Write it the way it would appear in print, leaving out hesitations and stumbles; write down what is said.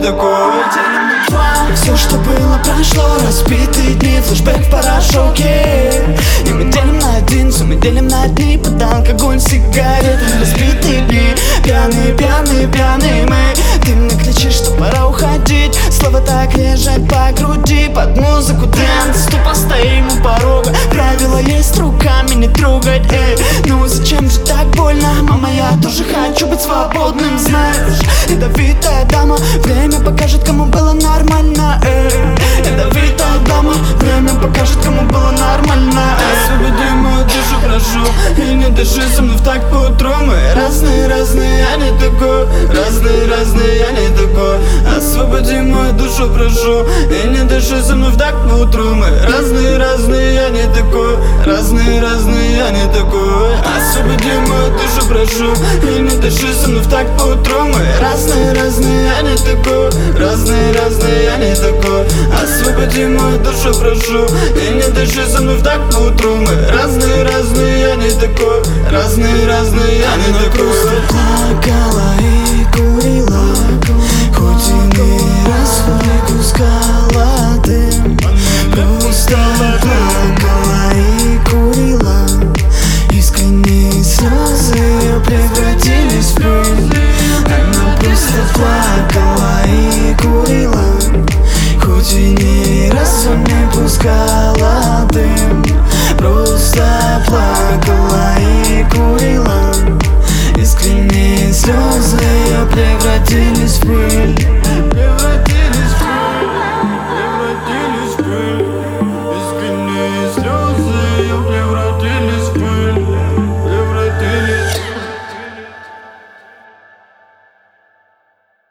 такой. Все, что было, прошло, разбитые дни, флешбэк в порошоке. И мы делим на один, все мы делим на дни, под алкоголь, сигареты. Разбитые дни, пьяные, пьяные, пьяные мы. Ты мне кричишь, что пора уходить, слова так лежат по груди. Под музыку дэнс, тупо стоим у порога. Правила есть, руками не трогать, ну зачем же так больно? Мама, я тоже хочу быть свободным, знаешь. Ядовитая дама, время покажет, кому было нормально, Ядовитая дама, время покажет, кому было нормально, Освободи мою душу, прошу, и не дыши со мной в так по утру. Мы разные, разные, я не такой. Разные, разные, я не такой. Освободи мою душу, прошу, и не дыши со мной в так по утру. Мы разные, разные, я не такой. Разные, разные, я не такой. Освободи мою душу, прошу, и не дыши со мной в так по утру. Мы разные, разные, я не такой. Разные, разные, я не такой. Освободи мою душу, прошу, и не дыши со мной в так по утру. Мы разные, разные, я не такой. Разные, разные, я не такой. Плакала и курила, хоть и не раз не пускала дым. Просто плакала и курила, искренние слезы превратились в пыль. Она просто плакала и курила, хоть и не раз не пускала дым. Просто плакала